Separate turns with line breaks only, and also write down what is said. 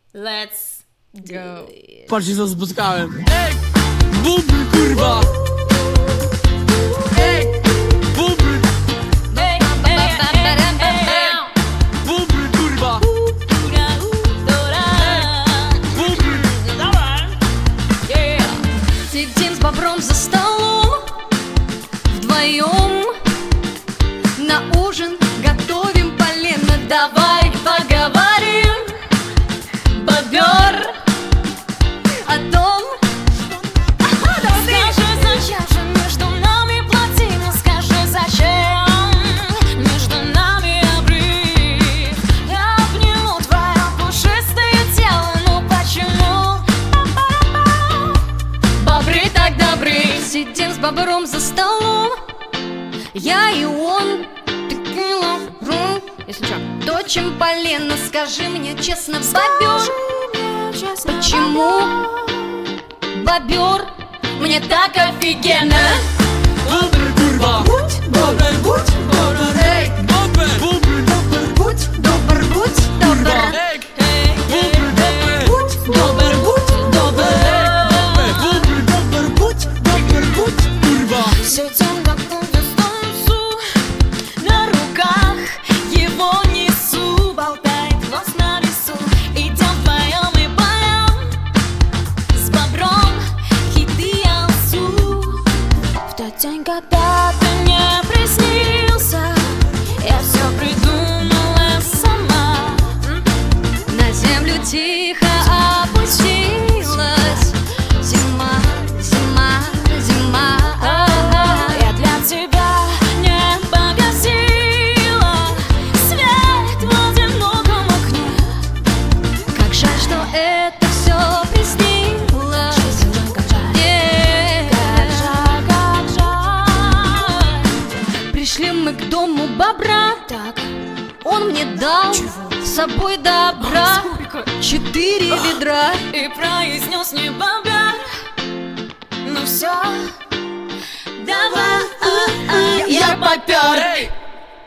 Let's go.
Patrzcie co spotkałem. Ej! Bubry kurwa! Ej! Bubry! Bubry kurwa! Bubry!
Сидим с бобром за столом вдвоем, на ужин готовим полено. Давай поговорим, бобер, о том. Скажи, зачем же между нами плотина? Скажи, зачем между нами обрыв? Я обниму твое пушистое тело, ну почему? Бобры так добры. Сидим с бобром за столом, я и он, текила, рум. Если чё, точим полено. Скажи мне честно, бобер, почему, бобер, мне так офигенно?
Bubry kurwa!
Добр, будь добр, эй,
Bubry! Bubry!
будь добр, будь добр,
Ej! Bubry! Bubry!
будь добр, будь добр.
Bubry! Bubry! Будь kurwa!
Сидим как-то станцу, на руках его несу, болтает нос на весу. Идем вдвоем и поем с бобром хиты алсу. В тот день, когда ты мне приснился, я все придумала сама. На землю тихо опустилась зима, зима, зима. Я для тебя не погасила свет в одиноком окне. Как жаль, что это все приснилось. Как жаль. Пришли мы к дому бобра. Так, он мне дал с собой добра 4 ведра и произнес не бобра.